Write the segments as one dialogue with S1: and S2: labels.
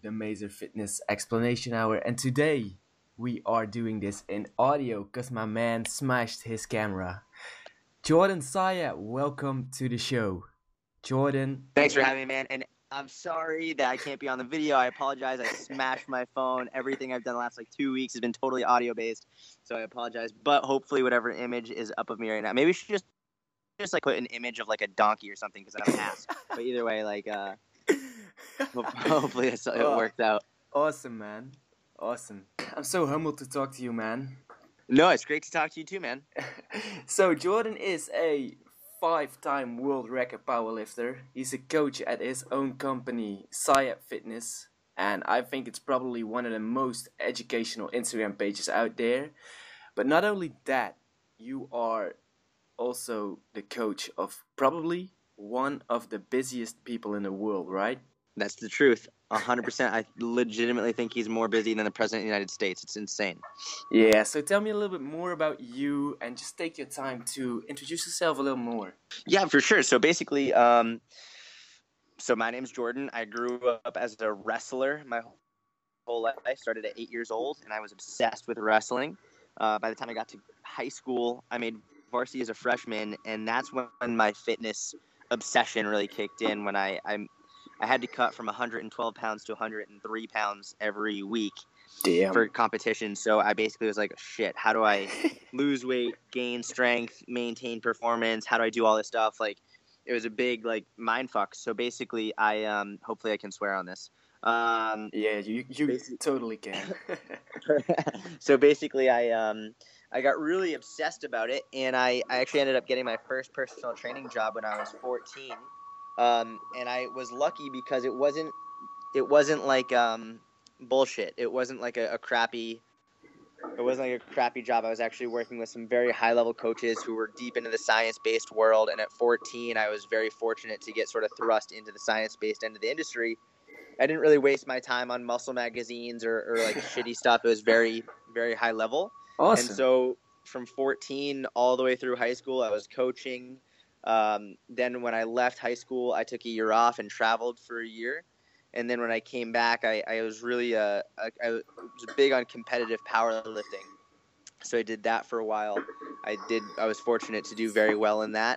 S1: the Mazer Fitness Explanation Hour, and today we are doing this in audio because my man smashed his camera. Jordan Saya, welcome to the show. Jordan,
S2: Thanks for having me, man. And I'm sorry that I can't be on the video. I apologize. I smashed my phone. Everything I've done the last 2 weeks has been totally audio based. So I apologize. But hopefully whatever image is up of me right now. Maybe we should just put an image of a donkey or something because I'm an ass. But either way, hopefully it worked out.
S1: Awesome, man. Awesome. I'm so humbled to talk to you, man.
S2: No, it's great to talk to you too, man.
S1: So Jordan is a 5-time world record powerlifter. He's a coach at his own company, Saya Fitness, and I think it's probably one of the most educational Instagram pages out there. But not only that, you are also the coach of probably one of the busiest people in the world, right?
S2: That's the truth. 100%. I legitimately think he's more busy than the President of the United States. It's insane.
S1: Yeah, so tell me a little bit more about you and just take your time to introduce yourself a little more.
S2: Yeah, for sure. So basically, so my name's Jordan. I grew up as a wrestler my whole life. I started at 8 years old, and I was obsessed with wrestling. By the time I got to high school, I made varsity as a freshman, and that's when my fitness obsession really kicked in, when I had to cut from 112 pounds to 103 pounds every week.
S1: Damn.
S2: For competition. So I basically was like, shit, how do I lose weight, gain strength, maintain performance? How do I do all this stuff? It was a big mind fuck. So basically I hopefully I can swear on this.
S1: Yeah, you totally can.
S2: So basically I got really obsessed about it, and I actually ended up getting my first personal training job when I was 14. And I was lucky because it wasn't bullshit. It wasn't a crappy job. I was actually working with some very high level coaches who were deep into the science based world. And at 14, I was very fortunate to get sort of thrust into the science based end of the industry. I didn't really waste my time on muscle magazines or shitty stuff. It was very, very high level.
S1: Awesome.
S2: And so from 14 all the way through high school, I was coaching. Then when I left high school, I took a year off and traveled for a year. And then when I came back, I was really I was big on competitive powerlifting. So I did that for a while. I was fortunate to do very well in that,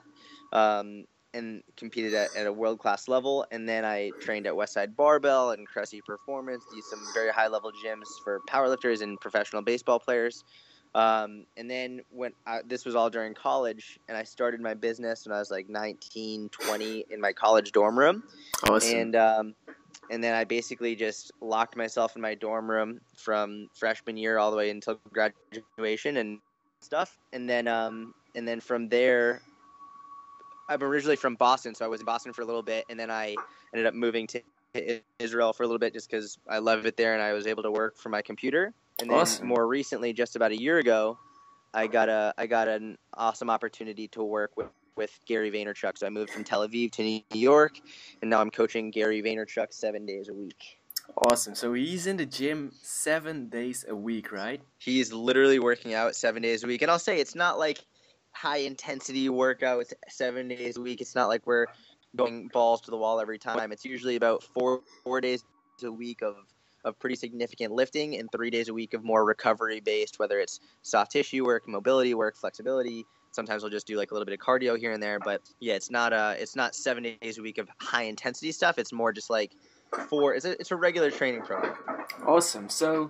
S2: and competed at a world-class level. And then I trained at Westside Barbell and Cressy Performance, these some very high-level gyms for powerlifters and professional baseball players. And then this was all during college, and I started my business when I was 19, 20 in my college dorm room.
S1: Awesome.
S2: And then I basically just locked myself in my dorm room from freshman year all the way until graduation and stuff. And then from there, I'm originally from Boston, so I was in Boston for a little bit, and then I ended up moving to Israel for a little bit just because I love it there, and I was able to work from my computer. And then more recently, just about a year ago, I got an awesome opportunity to work with Gary Vaynerchuk. So I moved from Tel Aviv to New York, and now I'm coaching Gary Vaynerchuk 7 days a week.
S1: Awesome. So he's in the gym 7 days a week, right?
S2: He's literally working out 7 days a week. And I'll say it's not high intensity workouts 7 days a week. It's not like we're going balls to the wall every time. It's usually about four days a week of pretty significant lifting, and 3 days a week of more recovery based, whether it's soft tissue work, mobility work, flexibility. Sometimes we'll just do a little bit of cardio here and there, but yeah, it's not 7 days a week of high intensity stuff. It's more just it's a regular training program.
S1: Awesome. So,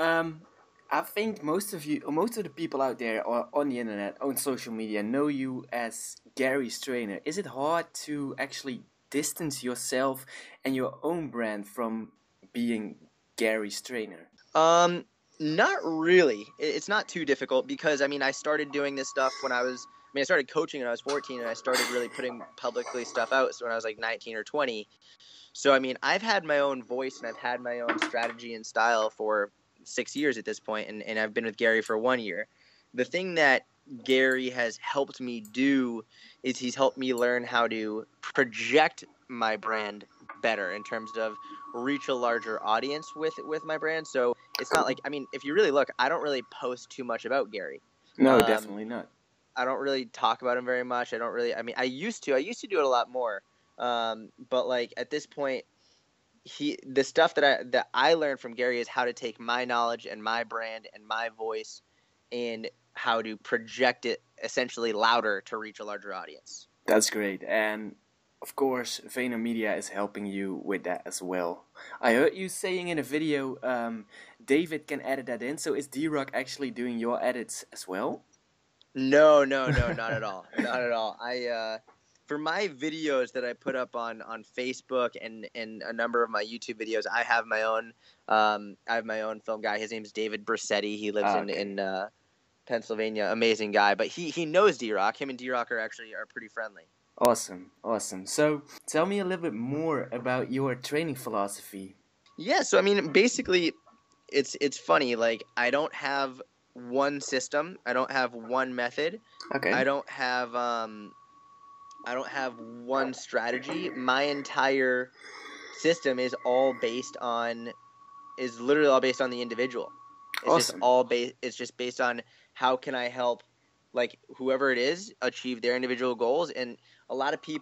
S1: I think most of the people out there or on the internet, on social media, know you as Gary's trainer. Is it hard to actually distance yourself and your own brand from being Gary's trainer?
S2: Not really. It's not too difficult because, I started doing this stuff I started coaching when I was 14, and I started really putting publicly stuff out when I was 19 or 20. So, I've had my own voice, and I've had my own strategy and style for 6 years at this point, and I've been with Gary for 1 year. The thing that Gary has helped me do is he's helped me learn how to project my brand better in terms of reach a larger audience with my brand. So it's not if you really look, I don't really post too much about Gary.
S1: No, definitely not.
S2: I don't really talk about him very much. I used to do it a lot more. But at this point, the stuff that I learned from Gary is how to take my knowledge and my brand and my voice and how to project it essentially louder to reach a larger audience.
S1: That's great. And of course, VaynerMedia is helping you with that as well. I heard you saying in a video, David can edit that in. So is D-Rock actually doing your edits as well?
S2: No, not at all. Not at all. For my videos that I put up on Facebook and a number of my YouTube videos, I have my own film guy. His name's David Brissetti. He lives in Pennsylvania. Amazing guy. But he knows D-Rock. Him and D-Rock are pretty friendly.
S1: Awesome. So tell me a little bit more about your training philosophy.
S2: Yeah, so I mean, basically, it's funny. Like, I don't have one system. I don't have one method.
S1: Okay.
S2: I don't have one strategy. My entire system is literally all based on the individual. It's
S1: Awesome.
S2: It's just based on how can I help, like, whoever it is achieve their individual goals. And a lot of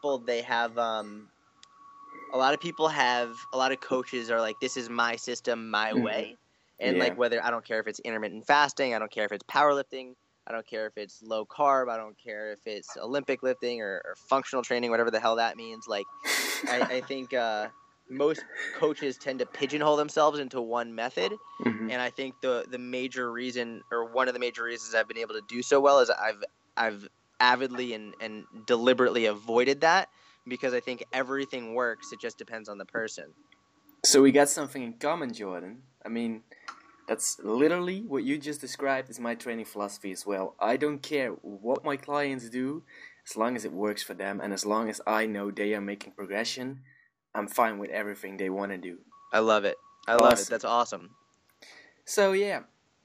S2: coaches are like, this is my system, my way. And
S1: Yeah.
S2: like, whether, I don't care if it's intermittent fasting, I don't care if it's powerlifting, I don't care if it's low carb, I don't care if it's Olympic lifting or functional training, whatever the hell that means. Like, I think most coaches tend to pigeonhole themselves into one method.
S1: Mhm.
S2: And I think the major reason, or one of the major reasons I've been able to do so well, is I've avidly and deliberately avoided that, because I think everything works. It just depends on the person.
S1: So we got something in common, Jordan. I mean, that's literally what you just described is my training philosophy as well. I don't care what my clients do, as long as it works for them, and as long as I know they are making progression, I'm fine with everything they want to do.
S2: I love it.
S1: Awesome.
S2: That's awesome.
S1: So yeah,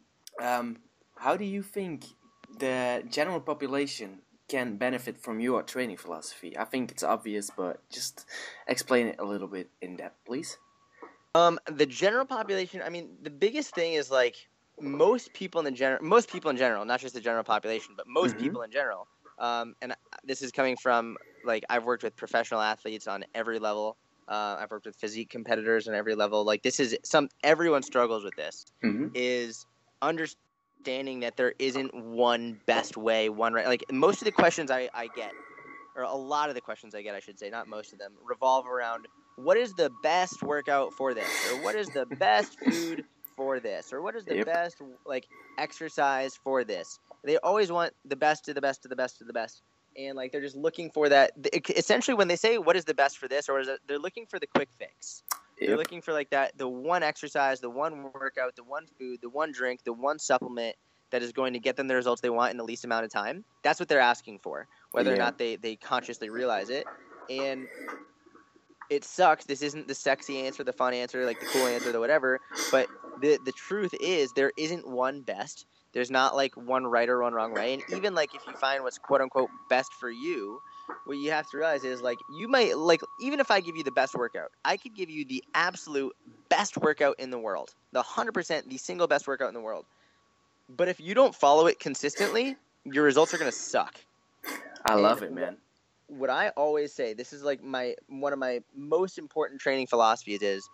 S1: how do you think the general population can benefit from your training philosophy? I think it's obvious, but just explain it a little bit in depth, please.
S2: The general population, I mean, the biggest thing is, like, most people in general, not just the general population, but most people in general. And this is coming from, like, I've worked with professional athletes on every level. I've worked with physique competitors on every level. Like, everyone struggles with this, is understanding that there isn't one best way, one right. Like, most of the questions I get, or a lot of the questions I get, I should say, not most of them, revolve around, what is the best workout for this? Or what is the best food for this? Or what is the best, like, exercise for this? They always want the best to the best to the best to the best. And, like, they're just looking for that. Essentially, when they say what is the best for this, they're looking for the quick fix. They're looking for, like, the one exercise, the one workout, the one food, the one drink, the one supplement that is going to get them the results they want in the least amount of time. That's what they're asking for, whether or not they consciously realize it. And it sucks. This isn't the sexy answer, the fun answer, like the cool answer, the whatever. But the truth is, there isn't one best. There's not, like, one right or one wrong way. And even, like, if you find what's quote unquote best for you, what you have to realize is, like, you might, like, even if I give you the best workout, I could give you the absolute best workout in the world, the 100%, the single best workout in the world. But if you don't follow it consistently, your results are going to suck.
S1: I love it, man.
S2: What I always say, this is, like, one of my most important training philosophies, is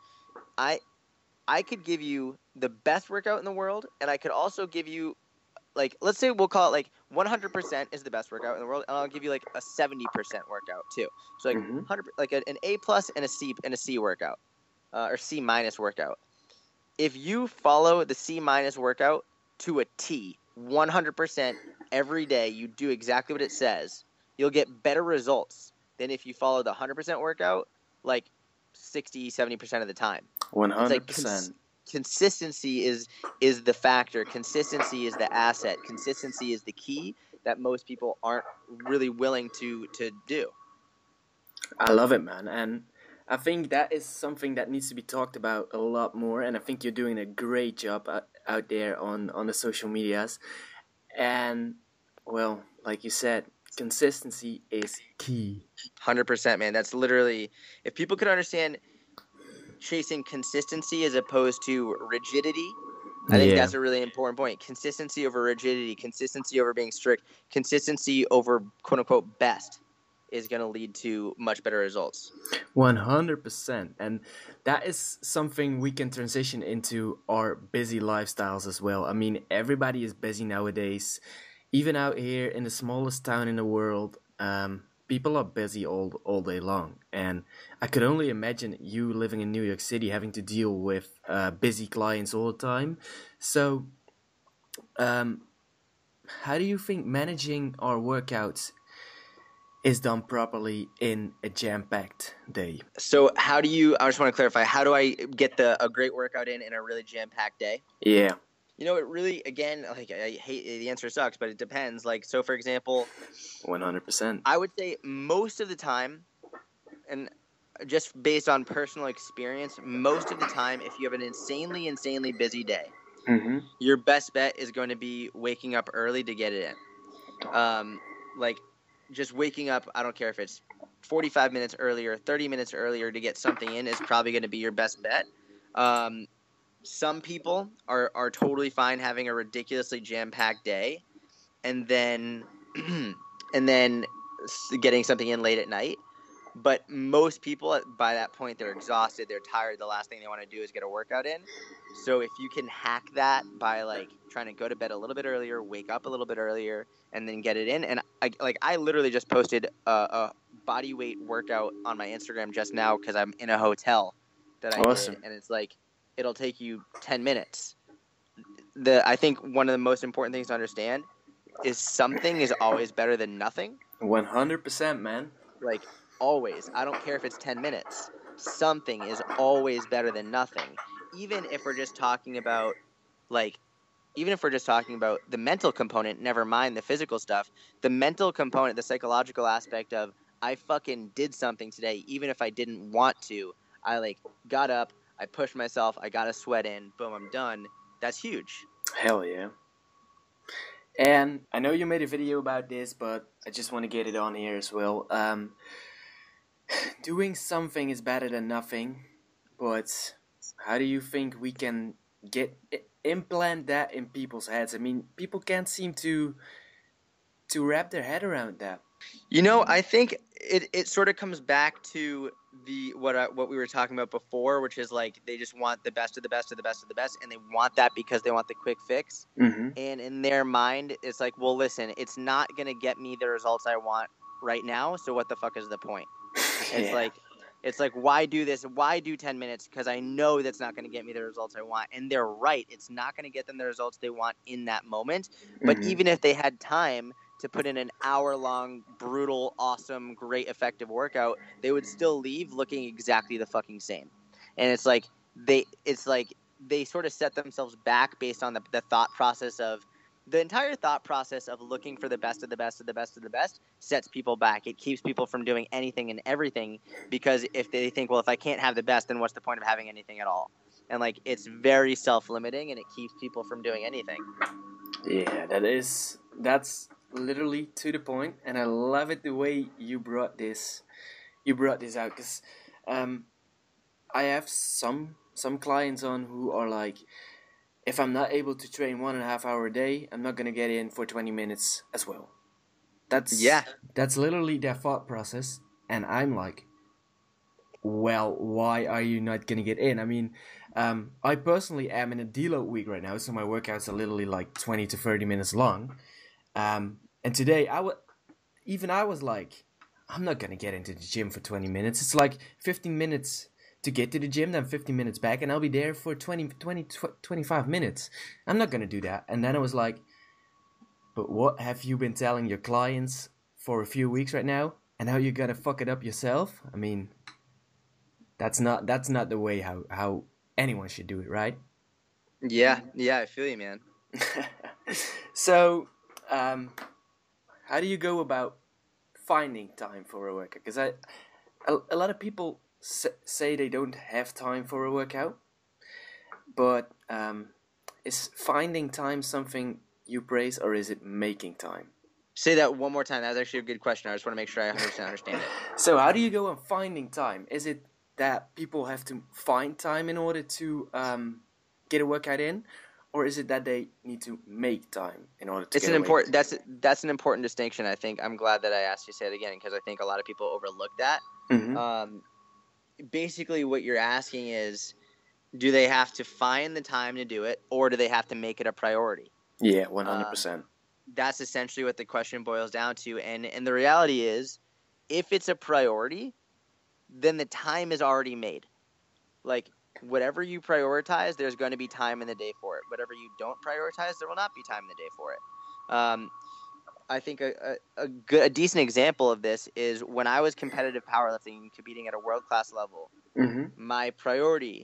S2: I could give you the best workout in the world, and I could also give you, like, let's say we'll call it, like, 100% is the best workout in the world, and I'll give you, like, a 70% workout too. So, like, 100, like an A+ and a C workout, or C- workout. If you follow the C- workout to a T, 100% every day, you do exactly what it says, you'll get better results than if you follow the 100% workout, like, 60, 70% of the time.
S1: 100%.
S2: Consistency is the factor. Consistency is the asset. Consistency is the key that most people aren't really willing to do.
S1: I love it, man. And I think that is something that needs to be talked about a lot more. And I think you're doing a great job out there on the social medias. And, well, like you said, consistency is key.
S2: 100%, man. That's literally, if people could understand chasing consistency as opposed to rigidity, I think that's a really important point. Consistency over rigidity, consistency over being strict, consistency over quote unquote best. is going to lead to much better results.
S1: 100%. And that is something we can transition into our busy lifestyles as well. I mean, everybody is busy nowadays. Even out here in the smallest town in the world, people are busy all day long. And I could only imagine you living in New York City having to deal with busy clients all the time. So, um, how do you think managing our workouts is done properly in a jam-packed day?
S2: So I just want to clarify, how do I get a great workout in a really jam-packed day?
S1: Yeah.
S2: You know, it really, again, like, I hate, the answer sucks, but it depends. Like, so for example,
S1: 100%.
S2: I would say most of the time, and just based on personal experience, most of the time, if you have an insanely busy day,
S1: Mm-hmm.
S2: your best bet is going to be waking up early to get it in. Like, just waking up, I don't care if it's 45 minutes earlier, 30 minutes earlier to get something in is probably going to be your best bet. Some people are totally fine having a ridiculously jam-packed day and then and then getting something in late at night. But most people, by that point, they're exhausted, they're tired. The last thing they want to do is get a workout in. So if you can hack that by like trying to go to bed a little bit earlier, wake up a little bit earlier, and then get it in. And I literally just posted a body weight workout on my Instagram just now because I'm in a hotel that I
S1: Awesome.
S2: did, and it's like it'll take you 10 minutes. I think one of the most important things to understand is something is always better than nothing.
S1: 100%, man.
S2: Like, always. I don't care if it's 10 minutes. Something is always better than nothing. Even if we're just talking about, the mental component, never mind the physical stuff, the mental component, the psychological aspect of, I fucking did something today, even if I didn't want to. I, got up, I pushed myself, I got a sweat in, boom, I'm done. That's huge.
S1: Hell yeah. And I know you made a video about this, but I just want to get it on here as well. Doing something is better than nothing, but how do you think we can implant that in people's heads? I mean, people can't seem to wrap their head around that.
S2: You know, I think it sort of comes back to what we were talking about before, which is like they just want the best of the best of the best of the best, and they want that because they want the quick fix.
S1: Mm-hmm.
S2: And in their mind, it's like, well, listen, it's not gonna get me the results I want right now, so what the fuck is the point? It's like, why do this? Why do 10 minutes? Because I know that's not going to get me the results I want. And they're right. It's not going to get them the results they want in that moment. But
S1: Mm-hmm.
S2: even if they had time to put in an hour-long, brutal, awesome, great, effective workout, they would still leave looking exactly the fucking same. And it's like they sort of set themselves back based on the thought process of, the entire thought process of looking for the best of the best of the best of the best sets people back. It keeps people from doing anything and everything, because if they think, well, if I can't have the best, then what's the point of having anything at all? And it's very self-limiting, and it keeps people from doing anything.
S1: Yeah, that's literally to the point, and I love it the way you brought this out, because I have some clients on who are like, if I'm not able to train 1.5 hour a day, I'm not gonna get in for 20 minutes as well. That's literally their thought process, and I'm like, well, why are you not gonna get in? I mean, I personally am in a deload week right now, so my workouts are literally like 20 to 30 minutes long. And today I was like, I'm not gonna get into the gym for 20 minutes. It's like 15 minutes to get to the gym, then 15 minutes back, and I'll be there for 25 minutes. I'm not gonna do that. And then I was like, but what have you been telling your clients for a few weeks right now? And now you're gonna fuck it up yourself? I mean, that's not the way how anyone should do it, right?
S2: Yeah, I feel you, man.
S1: So, how do you go about finding time for a workout? Because a lot of people say they don't have time for a workout, but is finding time something you praise, or is it making time?
S2: Say that one more time. That was actually a good question. I just want to make sure I 100% understand it.
S1: So how do you go on finding time? Is it that people have to find time in order to get a workout in? or is it that they need to make time in order to
S2: It's
S1: get
S2: an
S1: away?
S2: important that's an important distinction. I think I'm glad that I asked you to say it again because I think a lot of people overlook that.
S1: Mm-hmm.
S2: Basically, what you're asking is, do they have to find the time to do it, or do they have to make it a priority?
S1: Yeah,
S2: Um,
S1: 100%.
S2: that's essentially what the question boils down to. And the reality is, if it's a priority, then the time is already made. Like, whatever you prioritize, there's going to be time in the day for it. Whatever you don't prioritize, there will not be time in the day for it. I think a decent example of this is when I was competitive powerlifting, competing at a world class level.
S1: Mm-hmm.
S2: My priorities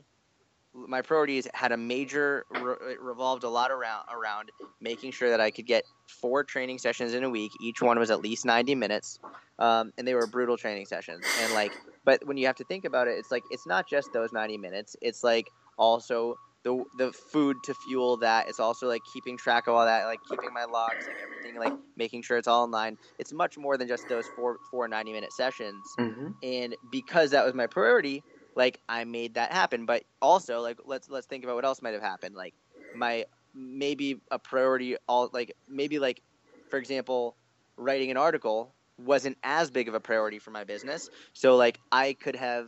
S2: had a major revolved a lot around making sure that I could get 4 training sessions in a week. Each one was at least 90 minutes, and they were brutal training sessions. And like, but when you have to think about it, it's like it's not just those 90 minutes. It's like also the food to fuel that. It's also like keeping track of all that, like keeping my logs, like everything, like making sure it's all in line. It's much more than just those four 90-minute sessions.
S1: Mm-hmm.
S2: And because that was my priority, like I made that happen. But also, like let's think about what else might have happened. Like my maybe a priority, all like maybe like for example, writing an article wasn't as big of a priority for my business. So like I could have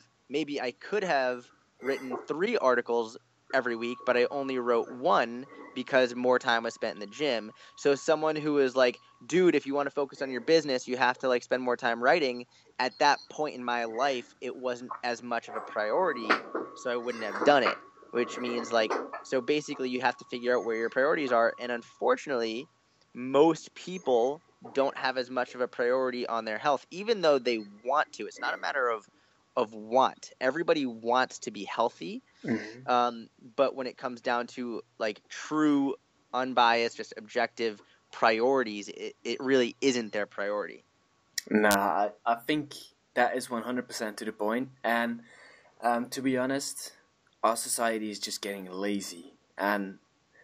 S2: written 3 articles every week, but I only wrote 1 because more time was spent in the gym. So someone who is like, dude, if you want to focus on your business, you have to like spend more time writing. At that point in my life, it wasn't as much of a priority, so I wouldn't have done it. Which means like, so basically you have to figure out where your priorities are. And unfortunately, most people don't have as much of a priority on their health, even though they want to. It's not a matter of want. Everybody wants to be healthy.
S1: Mm-hmm.
S2: But when it comes down to like true, unbiased, just objective priorities, it really isn't their priority.
S1: Nah, I think that is 100% to the point. And to be honest, our society is just getting lazy. And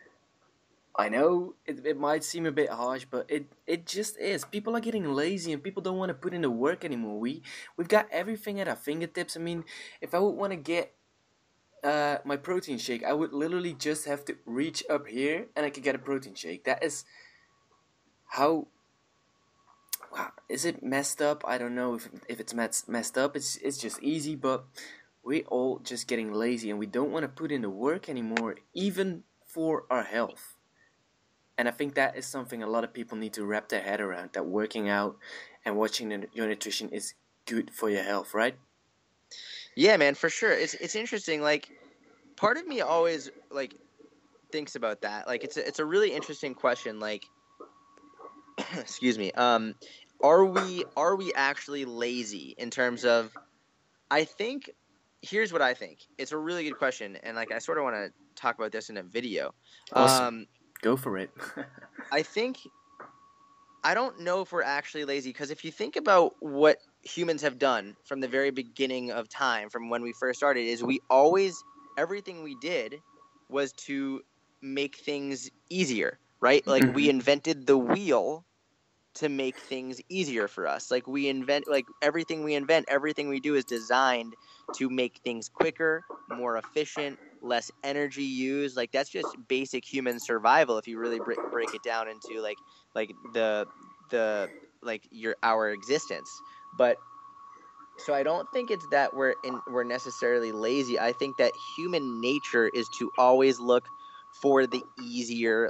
S1: I know it might seem a bit harsh, but it just is. People are getting lazy and people don't want to put in the work anymore. We've got everything at our fingertips. I mean, if I would want to get my protein shake, I would literally just have to reach up here and I could get a protein shake. That is how. Wow, is it messed up? I don't know if it's messed up. It's just easy, but we all just getting lazy and we don't want to put in the work anymore, even for our health. And I think that is something a lot of people need to wrap their head around. That working out and watching your nutrition is good for your health, right?
S2: Yeah, man, for sure. It's interesting. Like, part of me always like thinks about that. Like, it's a really interesting question. Like, excuse me. Are we actually lazy in terms of? I think here's what I think. It's a really good question, and like I sort of want to talk about this in a video.
S1: Awesome.
S2: Um,
S1: Go for it.
S2: I think I don't know if we're actually lazy because if you think about what humans have done from the very beginning of time, from when we first started, is we always everything we did was to make things easier, right? Like we
S1: Mm-hmm.
S2: invented the wheel to make things easier for us. Like we invent, like everything we invent, everything we do is designed to make things quicker, more efficient, less energy used. Like that's just basic human survival if you really break it down into like the like your our existence. But so I don't think it's that we're necessarily lazy. I think that human nature is to always look for the easier,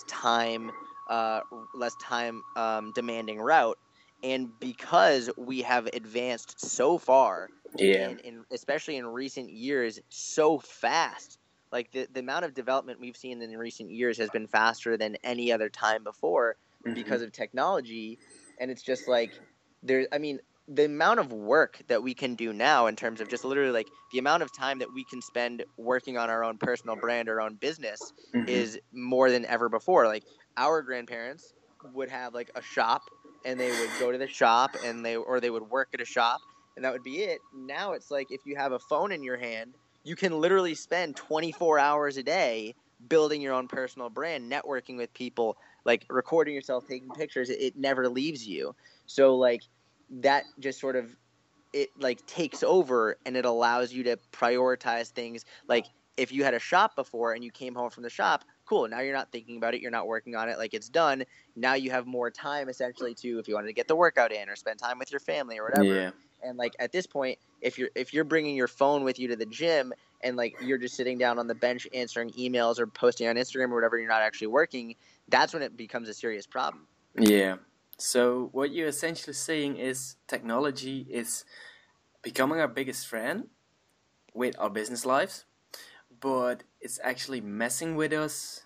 S2: uh, less time demanding route. And because we have advanced so far,
S1: Yeah.
S2: and especially in recent years, so fast, like the amount of development we've seen in recent years has been faster than any other time before
S1: Mm-hmm.
S2: because of technology. And it's just like I mean, the amount of work that we can do now in terms of just literally like the amount of time that we can spend working on our own personal brand, our own business
S1: Mm-hmm.
S2: is more than ever before. Like our grandparents would have like a shop and they would go to the shop and they would work at a shop and that would be it. Now it's like if you have a phone in your hand, you can literally spend 24 hours a day building your own personal brand, networking with people, like recording yourself, taking pictures. It never leaves you. So like that just sort of it like takes over and it allows you to prioritize things. Like if you had a shop before and you came home from the shop, cool. Now you're not thinking about it. You're not working on it. Like, it's done. Now you have more time, essentially, to, if you wanted to get the workout in or spend time with your family or whatever.
S1: Yeah.
S2: And, like, at this point, if you're bringing your phone with you to the gym and, like, you're just sitting down on the bench answering emails or posting on Instagram or whatever, you're not actually working, that's when it becomes a serious problem.
S1: Yeah. So what you're essentially saying is technology is becoming our biggest friend with our business lives, but it's actually messing with us,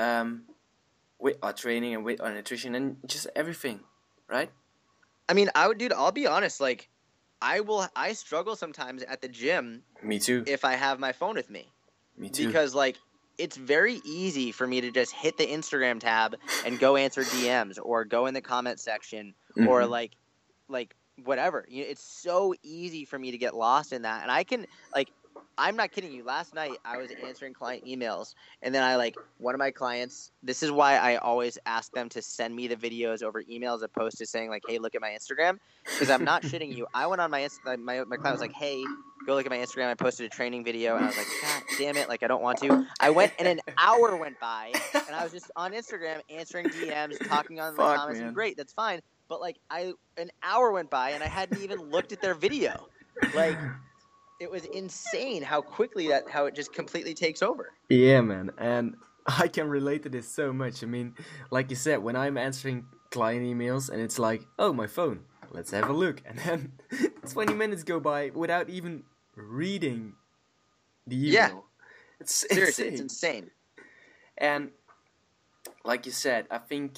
S1: with our training and with our nutrition and just everything, right?
S2: I mean, I'll be honest, like, I struggle sometimes at the gym
S1: Me too.
S2: if I have my phone with me.
S1: Me too.
S2: Because, like, it's very easy for me to just hit the Instagram tab and go answer DMs or go in the comment section or, like, whatever. It's so easy for me to get lost in that. And I can, like, I'm not kidding you. Last night, I was answering client emails, and then one of my clients, this is why I always ask them to send me the videos over email as opposed to saying, like, hey, look at my Instagram, because I'm not shitting you. I went on my client was like, hey, go look at my Instagram. I posted a training video, and I was like, God damn it, like, I don't want to. I went, and an hour went by, and I was just on Instagram answering DMs, talking on the comments,
S1: man.
S2: and great, that's fine. But, like, an hour went by, and I hadn't even looked at their video. Like, it was insane how quickly how it just completely takes over.
S1: Yeah, man, and I can relate to this so much. I mean, like you said, when I'm answering client emails and it's like, oh, my phone, let's have a look, and then 20 minutes go by without even reading the email.
S2: Yeah.
S1: It's
S2: Seriously,
S1: insane.
S2: it's insane.
S1: And like you said, I think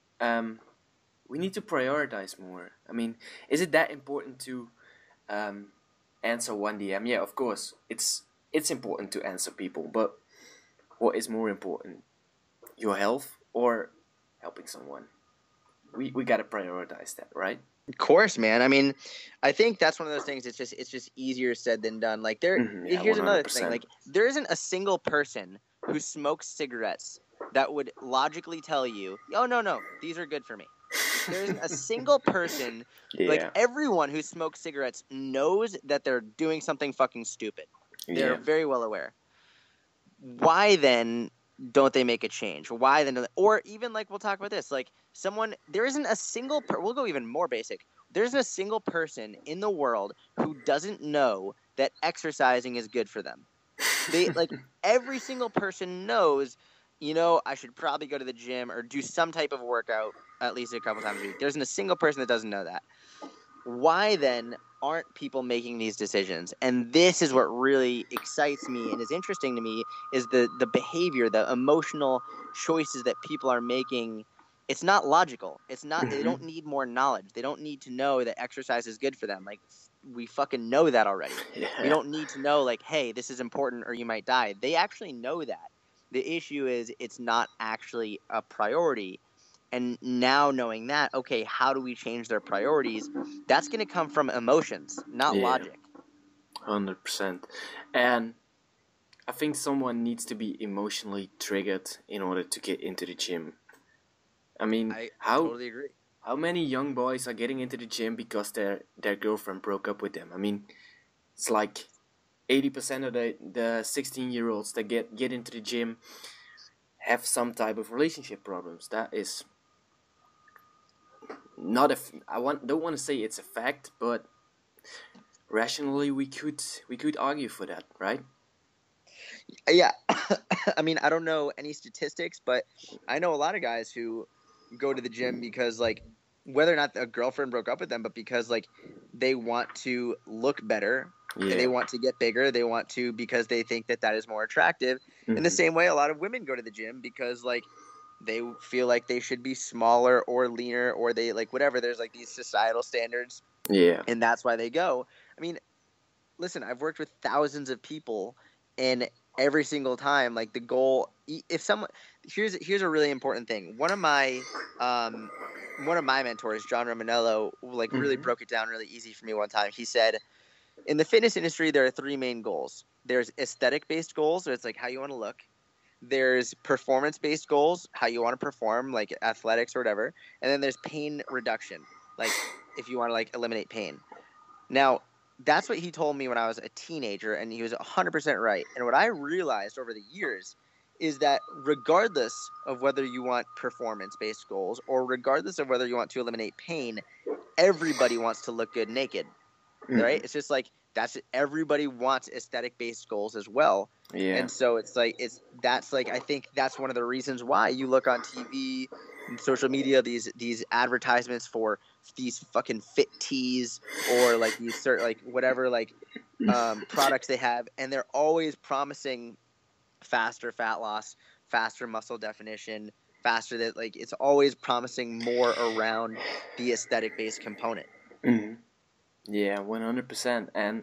S1: we need to prioritize more. I mean, is it that important to answer one DM? Yeah, of course, it's important to answer people, but what is more important, your health or helping someone? We gotta prioritize that, right?
S2: Of course, man. I mean, I think that's one of those things. It's just easier said than done. Like,
S1: Yeah,
S2: here's another
S1: 100%.
S2: thing. Like, there isn't a single person who smokes cigarettes that would logically tell you, oh, no, these are good for me. There isn't a single person, like, everyone who smokes cigarettes knows that they're doing something fucking stupid. They're very well aware. Why then don't they make a change? Why then? Or even, like, we'll talk about this. Like, there isn't a single, we'll go even more basic. There isn't a single person in the world who doesn't know that exercising is good for them. Like, every single person knows, I should probably go to the gym or do some type of workout at least a couple times a week. There isn't a single person that doesn't know that. Why then aren't people making these decisions? And this is what really excites me and is interesting to me, is the behavior, the emotional choices that people are making. It's not logical. It's not. They don't need more knowledge. They don't need to know that exercise is good for them. Like, we fucking know that already.
S1: Yeah.
S2: We don't need to know, like, hey, this is important or you might die. They actually know that. The issue is it's not actually a priority. And now knowing that, okay, how do we change their priorities? That's going to come from emotions, not logic.
S1: 100%. And I think someone needs to be emotionally triggered in order to get into the gym. I mean,
S2: I totally agree.
S1: How many young boys are getting into the gym because their girlfriend broke up with them? I mean, it's like 80% of the 16-year-olds that get into the gym have some type of relationship problems. That is not don't want to say it's a fact, but rationally we could argue for that, right?
S2: Yeah. I mean, I don't know any statistics, but I know a lot of guys who go to the gym because, like, whether or not a girlfriend broke up with them, but because, like, they want to look better. Yeah. They want to get bigger. They want to, because they think that is more attractive. In the same way, a lot of women go to the gym because, like, they feel like they should be smaller or leaner, or they, like, whatever. There's, like, these societal standards.
S1: Yeah.
S2: And that's why they go. I mean, listen, I've worked with thousands of people, and every single time, like, the goal, if someone, here's a really important thing. One of my mentors, John Romanello, like, really broke it down really easy for me one time. He said, in the fitness industry, there are three main goals. There's aesthetic-based goals, so it's like how you want to look. There's performance-based goals, how you want to perform, like athletics or whatever. And then there's pain reduction, like if you want to, like, eliminate pain. Now, that's what he told me when I was a teenager, and he was 100% right. And what I realized over the years is that regardless of whether you want performance-based goals or regardless of whether you want to eliminate pain, everybody wants to look good naked, right? It's just like everybody wants aesthetic-based goals as well.
S1: Yeah.
S2: And so I think that's one of the reasons why you look on TV and social media, these advertisements for these fucking fit teas or like these certain like whatever like products they have, and they're always promising faster fat loss, faster muscle definition, faster that like it's always promising more around the aesthetic based component.
S1: Yeah, 100%, and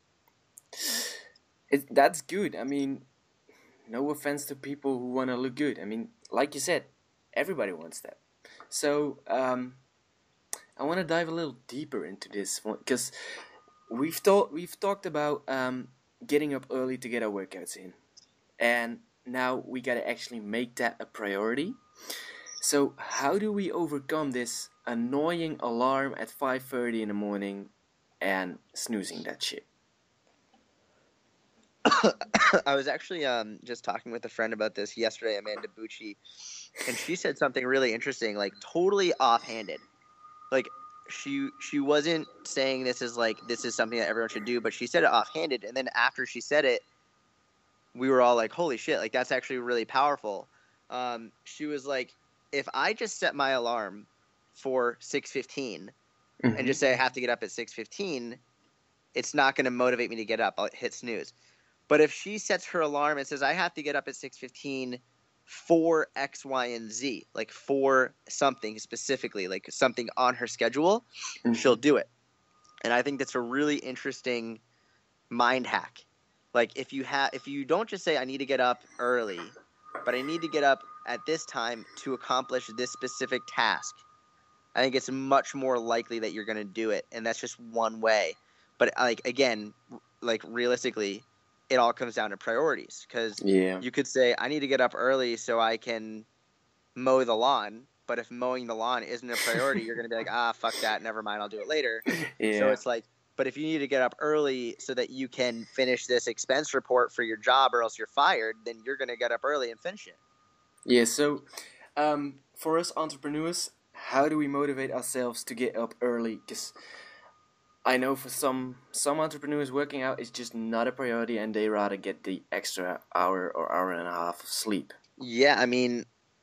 S1: that's good. I mean, no offense to people who want to look good. I mean, like you said, everybody wants that. So I want to dive a little deeper into this one because we've talked about getting up early to get our workouts in, and now we gotta actually make that a priority. So how do we overcome this annoying alarm at 5:30 in the morning and snoozing that shit?
S2: I was actually just talking with a friend about this yesterday, Amanda Bucci, and she said something really interesting, like totally offhanded. Like she wasn't saying this is something that everyone should do, but she said it offhanded, and then after she said it, we were all like, holy shit, like that's actually really powerful. She was like, if I just set my alarm for 6:15 and just say I have to get up at 6:15, it's not going to motivate me to get up. I'll hit snooze. But if she sets her alarm and says I have to get up at 6:15 for X, Y, and Z, like for something specifically, like something on her schedule, she'll do it. And I think that's a really interesting mind hack. Like if you don't just say I need to get up early, but I need to get up at this time to accomplish this specific task, I think it's much more likely that you're going to do it. And that's just one way. But like again, like realistically, it all comes down to priorities, because you could say I need to get up early so I can mow the lawn, but if mowing the lawn isn't a priority, you're going to be like, fuck that, never mind, I'll do it later. So it's like, but if you need to get up early so that you can finish this expense report for your job or else you're fired, then you're going to get up early and finish it.
S1: Yeah, so for us entrepreneurs, how do we motivate ourselves to get up early? Because I know for some entrepreneurs, working out is just not a priority, and they rather get the extra hour or hour and a half of sleep.
S2: Yeah, I mean,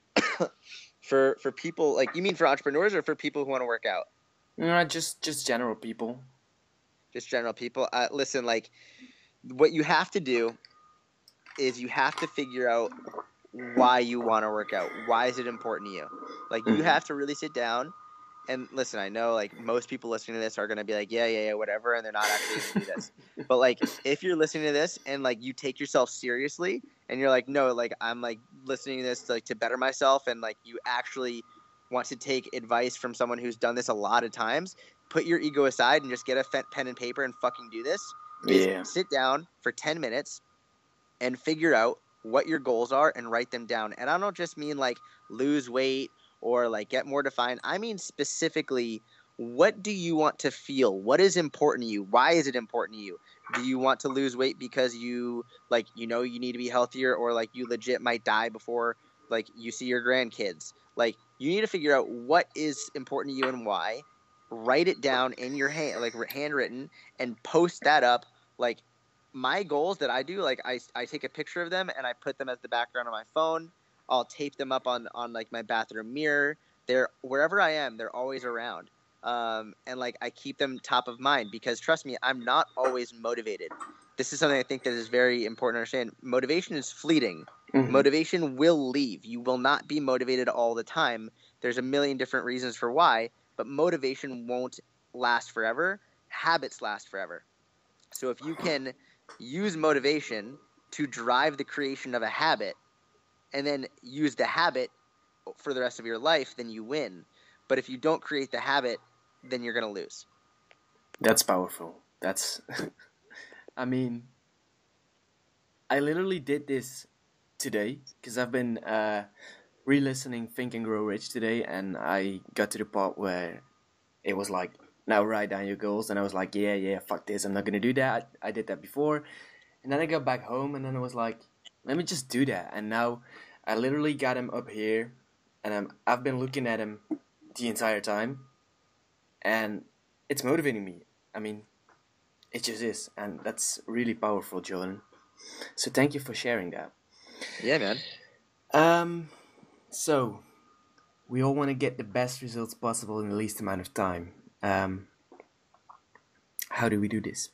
S2: for people, like, you mean for entrepreneurs or for people who want to work out?
S1: No, just general people.
S2: Just general people. Listen, like, what you have to do is you have to figure out why you want to work out. Why is it important to you? Like, you have to really sit down. And listen, I know like most people listening to this are going to be like, yeah, whatever. And they're not actually going to do this. But like, if you're listening to this and like you take yourself seriously and you're like, no, like I'm like listening to this to better myself. And like you actually want to take advice from someone who's done this a lot of times, put your ego aside and just get a pen and paper and fucking do this. Sit down for 10 minutes and figure out what your goals are and write them down. And I don't just mean like lose weight or like get more defined. I mean specifically, what do you want to feel? What is important to you? Why is it important to you? Do you want to lose weight because you like you need to be healthier, or like you legit might die before like you see your grandkids? Like you need to figure out what is important to you and why. Write it down in your hand, like handwritten, and post that up. Like my goals that I do, like I take a picture of them and I put them as the background on my phone. I'll tape them up on like my bathroom mirror. They're wherever I am, they're always around. And like I keep them top of mind because trust me, I'm not always motivated. This is something I think that is very important to understand. Motivation is fleeting. Motivation will leave. You will not be motivated all the time. There's a million different reasons for why, but motivation won't last forever. Habits last forever. So if you can use motivation to drive the creation of a habit, and then use the habit for the rest of your life, then you win. But if you don't create the habit, then you're going to lose.
S1: That's powerful. That's, I mean, I literally did this today because I've been re-listening Think and Grow Rich today, and I got to the part where it was like, now write down your goals, and I was like, yeah, fuck this, I'm not going to do that. I did that before. And then I got back home, and then I was like, let me just do that. And now I literally got him up here, and I've been looking at him the entire time, and it's motivating me. I mean, it just is, and that's really powerful, Jordan. So thank you for sharing that.
S2: Yeah, man.
S1: So we all want to get the best results possible in the least amount of time. How do we do this?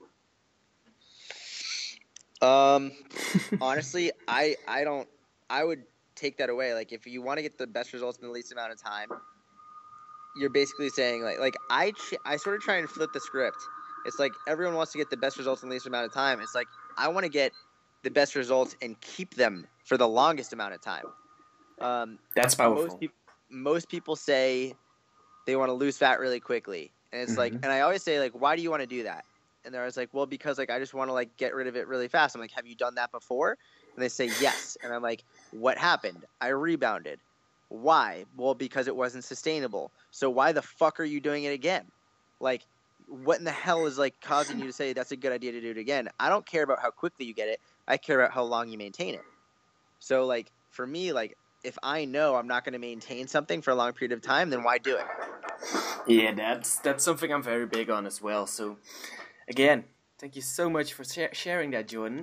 S2: Honestly, I don't. I would take that away. Like, if you want to get the best results in the least amount of time, you're basically saying I sort of try and flip the script. It's like everyone wants to get the best results in the least amount of time. It's like I want to get the best results and keep them for the longest amount of time.
S1: That's powerful.
S2: Most people say they want to lose fat really quickly, and it's like, and I always say, like, why do you want to do that? And they're always like, well, because like I just want to like get rid of it really fast. I'm like, have you done that before? And they say yes, and I'm like, what happened? I rebounded. Why? Well, because it wasn't sustainable. So why the fuck are you doing it again? Like, what in the hell is like causing you to say that's a good idea to do it again? I don't care about how quickly you get it. I care about how long you maintain it. So like for me, like if I know I'm not going to maintain something for a long period of time, then why do it?
S1: Yeah, that's something I'm very big on as well. So again, thank you so much for sharing that, Jordan.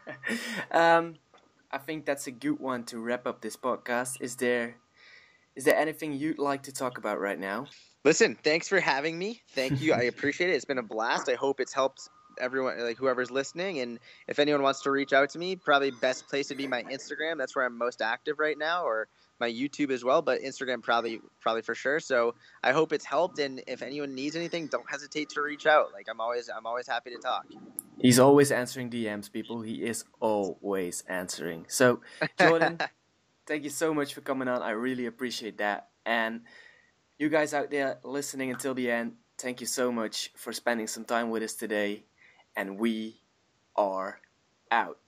S1: I think that's a good one to wrap up this podcast. Is there anything you'd like to talk about right now?
S2: Listen, thanks for having me. Thank you. I appreciate it. It's been a blast. I hope it's helped everyone, like whoever's listening. And if anyone wants to reach out to me, probably best place would be my Instagram. That's where I'm most active right now, or my YouTube as well. But Instagram probably for sure. So I hope it's helped. And if anyone needs anything, don't hesitate to reach out. Like I'm always happy to talk.
S1: He's always answering DMs, people. He is always answering. So, Jordan, thank you so much for coming on. I really appreciate that. And you guys out there listening until the end, thank you so much for spending some time with us today. And we are out.